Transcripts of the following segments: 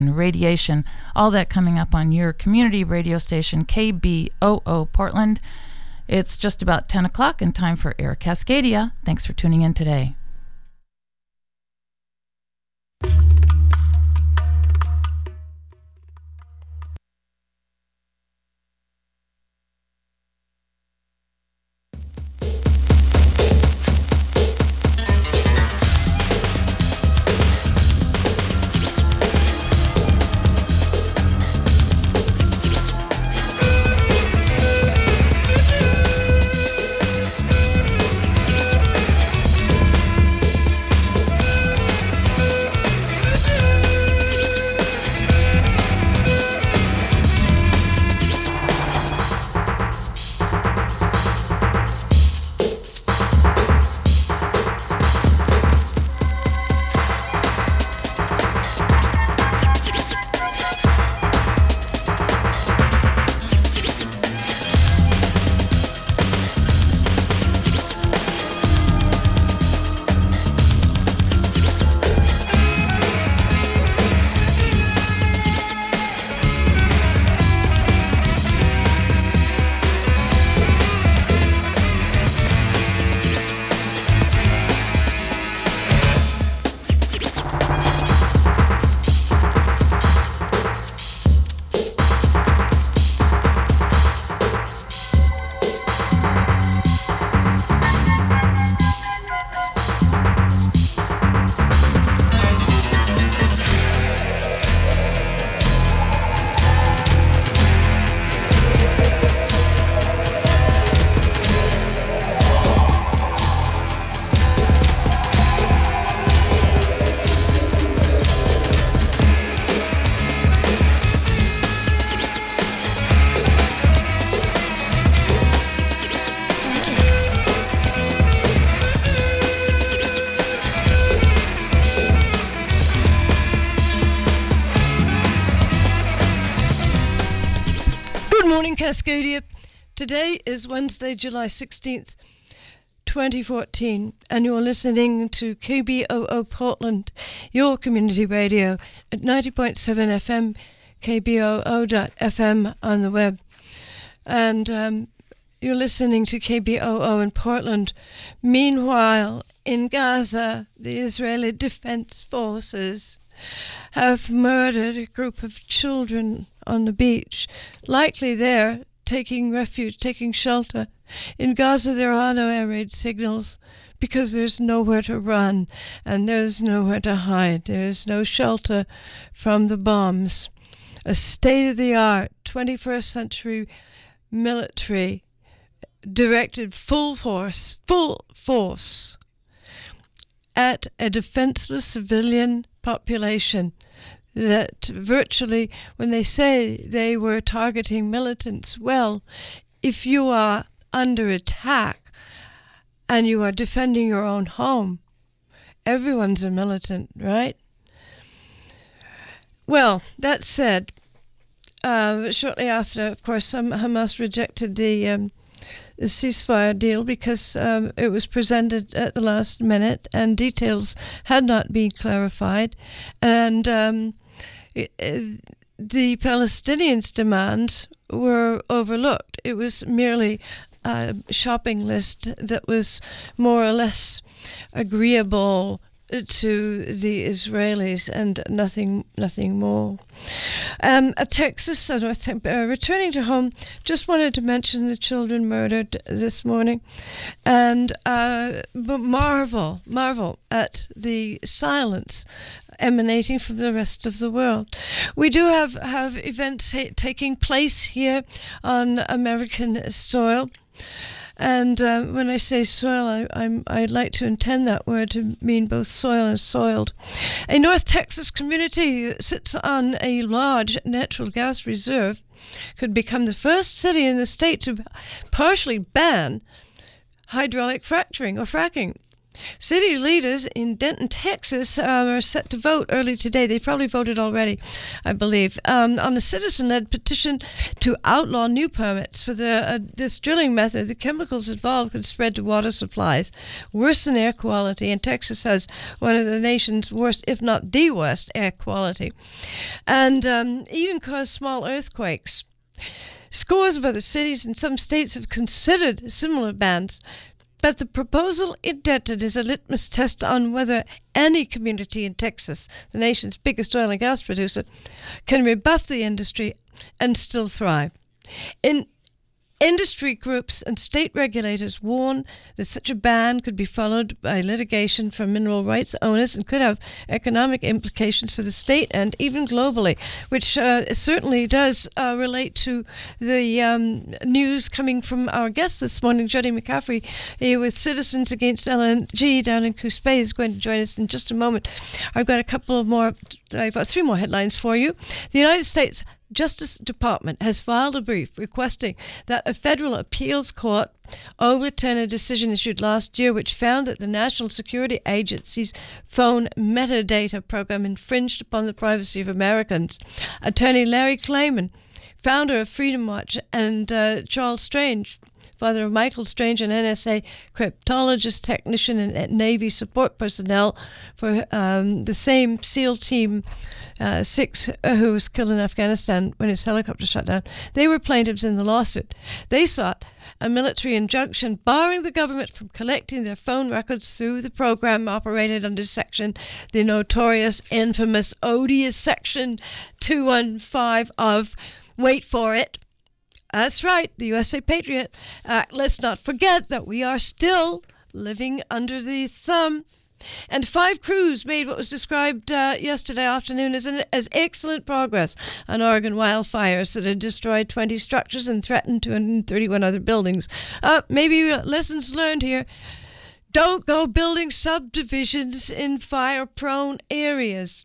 radiation, all that coming up on your community radio station, KBOO Portland. It's just about 10 o'clock and time for Air Cascadia. Thanks for tuning in today. Cascadia. Today is Wednesday, July 16th, 2014, and you're listening to KBOO Portland, your community radio at 90.7 FM, kboo.fm on the web. And you're listening to KBOO in Portland. Meanwhile, in Gaza, the Israeli Defense Forces have murdered a group of children on the beach, likely there taking refuge, taking shelter. In Gaza there are no air raid signals because there's nowhere to run and there's nowhere to hide. There's no shelter from the bombs. A state-of-the-art 21st century military directed full force at a defenseless civilian population that virtually, when they say they were targeting militants, well, if you are under attack and you are defending your own home, everyone's a militant, right? Well, that said, shortly after, of course, Hamas rejected the ceasefire deal because it was presented at the last minute and details had not been clarified, and the Palestinians' demands were overlooked. It was merely a shopping list that was more or less agreeable to the Israelis and nothing more. Texas, returning to home, just wanted to mention the children murdered this morning, and but marvel at the silence emanating from the rest of the world. We do have events taking place here on American soil. And when I say soil, I like to intend that word to mean both soil and soiled. A North Texas community that sits on a large natural gas reserve could become the first city in the state to partially ban hydraulic fracturing or fracking. City leaders in Denton, Texas, are set to vote early today. They've probably voted already, I believe, on a citizen-led petition to outlaw new permits for this drilling method. The chemicals involved could spread to water supplies, worsen air quality, and Texas has one of the nation's worst, if not the worst, air quality, and even cause small earthquakes. Scores of other cities and some states have considered similar bans, but the proposal intended is a litmus test on whether any community in Texas, the nation's biggest oil and gas producer, can rebuff the industry and still thrive. Industry groups and state regulators warn that such a ban could be followed by litigation from mineral rights owners and could have economic implications for the state and even globally, which certainly does relate to the news coming from our guest this morning, Jody McCaffrey, with Citizens Against LNG down in Coos Bay, is going to join us in just a moment. I've got three more headlines for you. The United States Justice Department has filed a brief requesting that a federal appeals court overturn a decision issued last year which found that the National Security Agency's phone metadata program infringed upon the privacy of Americans. Attorney Larry Klayman, founder of Freedom Watch, and Charles Strange, father of Michael Strange, an NSA cryptologist, technician, and Navy support personnel for the same SEAL Team 6 who was killed in Afghanistan when his helicopter shot down. They were plaintiffs in the lawsuit. They sought a military injunction barring the government from collecting their phone records through the program operated under the notorious, infamous, odious Section 215 of, wait for it, that's right, the USA Patriot Act. Let's not forget that we are still living under the thumb. And 5 crews made what was described yesterday afternoon as excellent progress on Oregon wildfires that had destroyed 20 structures and threatened 231 other buildings. Maybe lessons learned here. Don't go building subdivisions in fire-prone areas.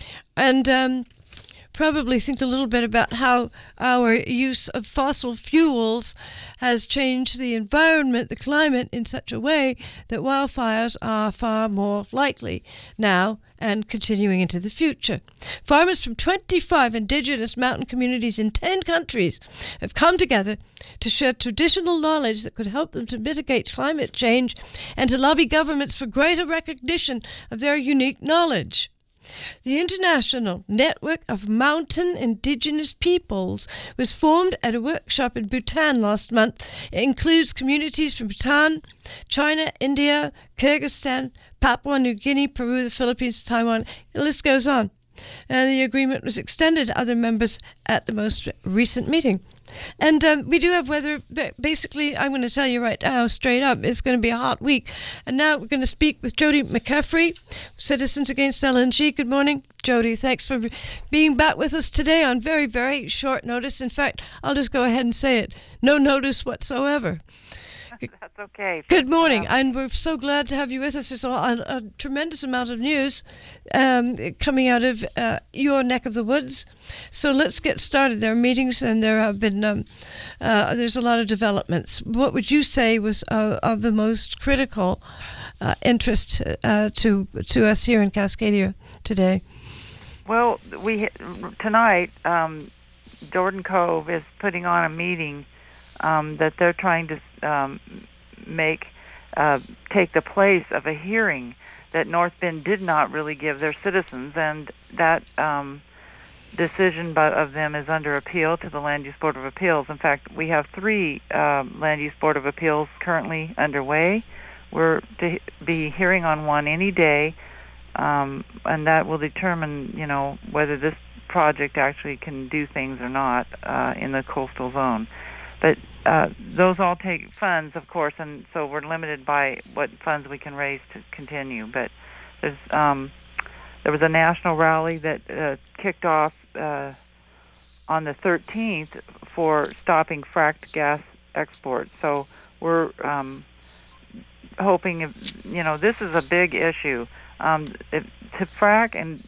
And probably think a little bit about how our use of fossil fuels has changed the environment, the climate, in such a way that wildfires are far more likely now and continuing into the future. Farmers from 25 indigenous mountain communities in 10 countries have come together to share traditional knowledge that could help them to mitigate climate change and to lobby governments for greater recognition of their unique knowledge. The International Network of Mountain Indigenous Peoples was formed at a workshop in Bhutan last month. It includes communities from Bhutan, China, India, Kyrgyzstan, Papua New Guinea, Peru, the Philippines, Taiwan. The list goes on. And the agreement was extended to other members at the most recent meeting. And we do have weather. Basically, I'm going to tell you right now, straight up, it's going to be a hot week. And now we're going to speak with Jody McCaffrey, Citizens Against LNG. Good morning, Jody. Thanks for being back with us today on very, very short notice. In fact, I'll just go ahead and say it. No notice whatsoever. That's okay. Good morning, and we're so glad to have you with us. There's a tremendous amount of news coming out of your neck of the woods. So let's get started. There are meetings, and there have been there's a lot of developments. What would you say was of the most critical interest to us here in Cascadia today? Well, tonight Jordan Cove is putting on a meeting that they're trying to take the place of a hearing that North Bend did not really give their citizens, and that decision of them is under appeal to the Land Use Board of Appeals. In fact, we have 3 Land Use Board of Appeals currently underway. We're to be hearing on one any day, and that will determine, whether this project actually can do things or not in the coastal zone. But those all take funds, of course, and so we're limited by what funds we can raise to continue. But there was a national rally that kicked off on the 13th for stopping fracked gas exports. So we're hoping, this is a big issue. To frack and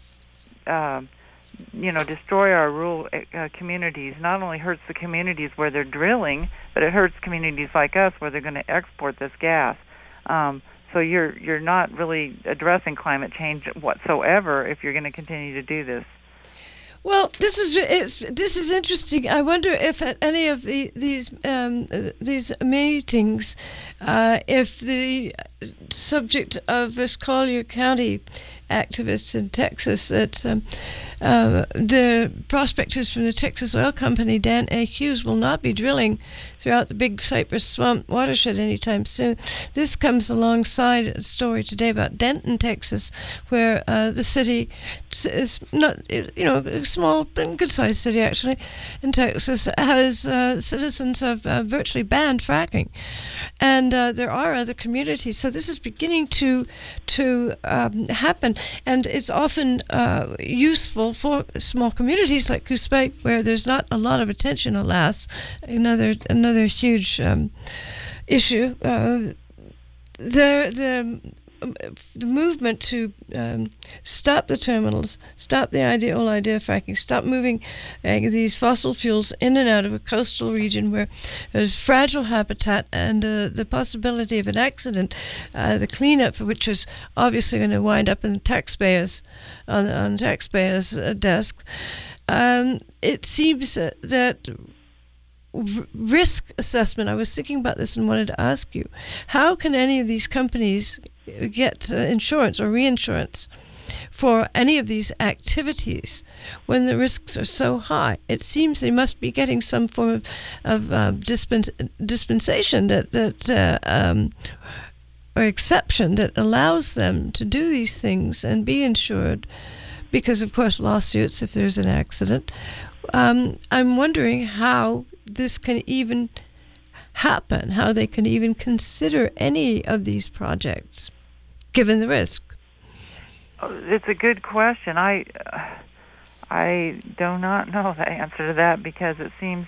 destroy our rural communities not only hurts the communities where they're drilling, but it hurts communities like us where they're going to export this gas. So you're not really addressing climate change whatsoever if you're going to continue to do this. Well, this is interesting. I wonder if at any of these meetings, if the subject of this Collier County activists in Texas, that the prospectors from the Texas Oil Company, Dan A. Hughes, will not be drilling throughout the Big Cypress Swamp watershed anytime soon. This comes alongside a story today about Denton, Texas, where the city is not, a small and good-sized city actually in Texas, has citizens have virtually banned fracking, and there are other communities. So this is beginning to happen, and it's often useful for small communities like Coos Bay, where there's not a lot of attention, alas. Another huge issue. The movement to stop the terminals, stop the whole idea of fracking, stop moving these fossil fuels in and out of a coastal region where there's fragile habitat and the possibility of an accident, the cleanup for which is obviously going to wind up in the taxpayers on taxpayers' desks. It seems that risk assessment, I was thinking about this and wanted to ask you, how can any of these companies get insurance or reinsurance for any of these activities when the risks are so high? It seems they must be getting some form of dispensation or exception that allows them to do these things and be insured, because of course lawsuits if there's an accident. I'm wondering how this can even happen, how they can even consider any of these projects, given the risk. It's a good question. I do not know the answer to that, because it seems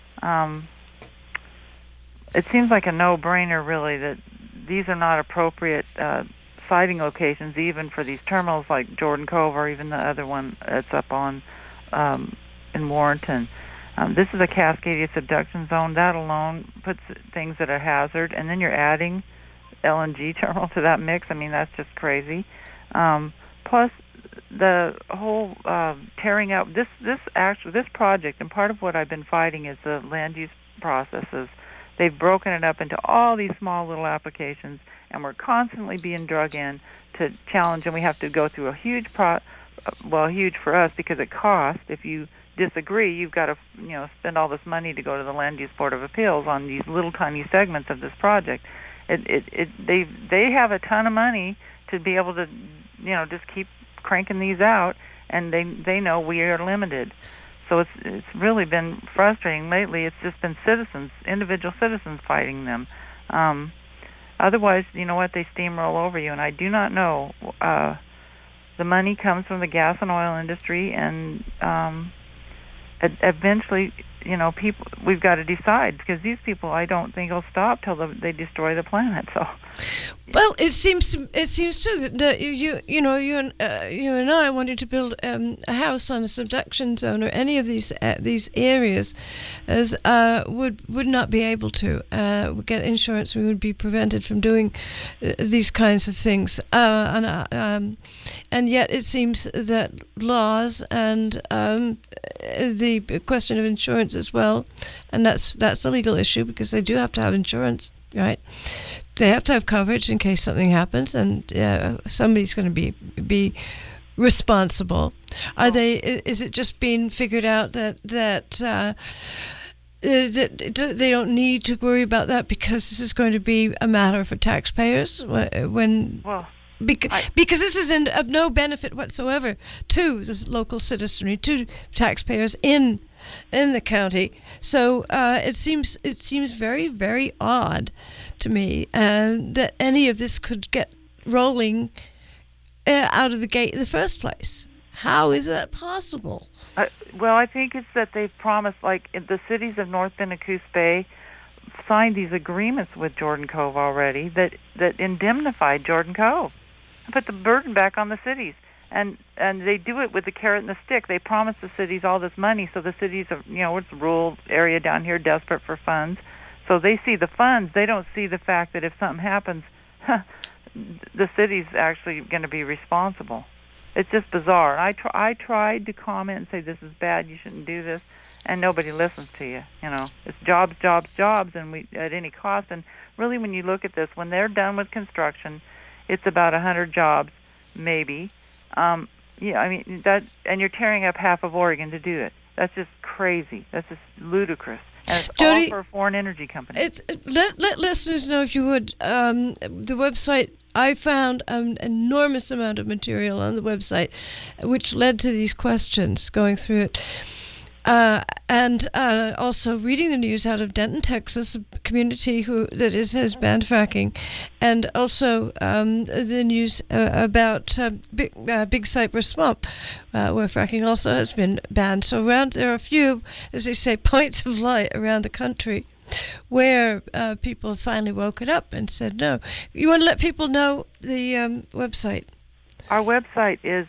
like a no-brainer, really, that these are not appropriate sighting locations, even for these terminals like Jordan Cove or even the other one that's up on in Warrenton. This is a Cascadia subduction zone. That alone puts things at a hazard, and then you're adding LNG terminal to that mix. I mean, that's just crazy. Plus, the whole tearing out this project, and part of what I've been fighting is the land use processes. They've broken it up into all these small little applications, and we're constantly being drug in to challenge, and we have to go through a huge huge for us because it costs. If you disagree, you've got to spend all this money to go to the Land Use Board of Appeals on these little tiny segments of this project. They have a ton of money to be able to just keep cranking these out, and they know we are limited. So it's really been frustrating lately. It's just been individual citizens fighting them. Otherwise, you know what, they steamroll over you, and I do not know. The money comes from the gas and oil industry, and eventually, people, we've got to decide, because these people, I don't think will stop till they destroy the planet. So, well, it seems true that you and I wanted to build a house on a subduction zone or any of these areas, as would not be able to get insurance. We would be prevented from doing these kinds of things, and yet it seems that laws and the question of insurance as well, and that's a legal issue, because they do have to have insurance, right? They have to have coverage in case something happens, and somebody's going to be responsible. Is it just being figured out that they don't need to worry about that because this is going to be a matter for taxpayers because this is of no benefit whatsoever to the local citizenry, to taxpayers in the county. So it seems very, very odd to me that any of this could get rolling out of the gate in the first place. How is that possible? Well, I think it's that they've promised, like the cities of North Bend and Coos Bay signed these agreements with Jordan Cove already that indemnified Jordan Cove, put the burden back on the cities. And they do it with the carrot and the stick. They promise the cities all this money, so the cities are, it's a rural area down here, desperate for funds. So they see the funds. They don't see the fact that if something happens, the city's actually going to be responsible. It's just bizarre. I tried to comment and say, this is bad, you shouldn't do this, and nobody listens to you. You know, it's jobs, jobs, jobs, and we at any cost. And really, when you look at this, when they're done with construction, it's about 100 jobs, maybe. Yeah, I mean that, and you're tearing up half of Oregon to do it. That's just crazy. That's just ludicrous. And it's Jody, all for a foreign energy company. Let listeners know, if you would, the website. I found an enormous amount of material on the website, which led to these questions going through it. And also reading the news out of Denton, Texas, a community that has banned fracking, and also the news about Big Cypress Swamp, where fracking also has been banned. So there are a few, as they say, points of light around the country where people have finally woken up and said no. You want to let people know the website? Our website is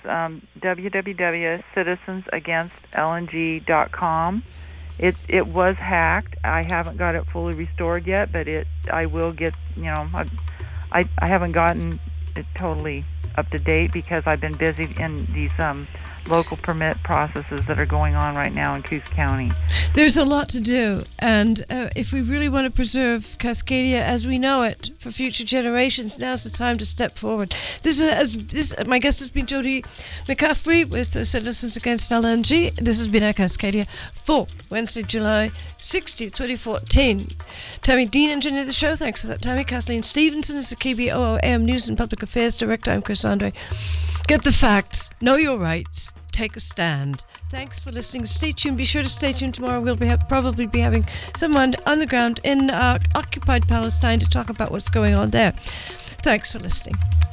www.citizensagainst.lng.com. It was hacked. I haven't got it fully restored yet, but I will get, I haven't gotten it totally up to date because I've been busy in these local permit processes that are going on right now in Coos County. There's a lot to do, and if we really want to preserve Cascadia as we know it for future generations, now's the time to step forward. My guest has been Jody McCaffrey with Citizens Against LNG. This has been our Cascadia for Wednesday, July 60th, 2014. Tammy Dean engineered the show. Thanks for that, Tammy. Kathleen Stevenson is the KBOO AM News and Public Affairs Director. I'm Chris Andre. Get the facts, know your rights, take a stand. Thanks for listening. Stay tuned. Be sure to stay tuned tomorrow. We'll probably be having someone on the ground in occupied Palestine to talk about what's going on there. Thanks for listening.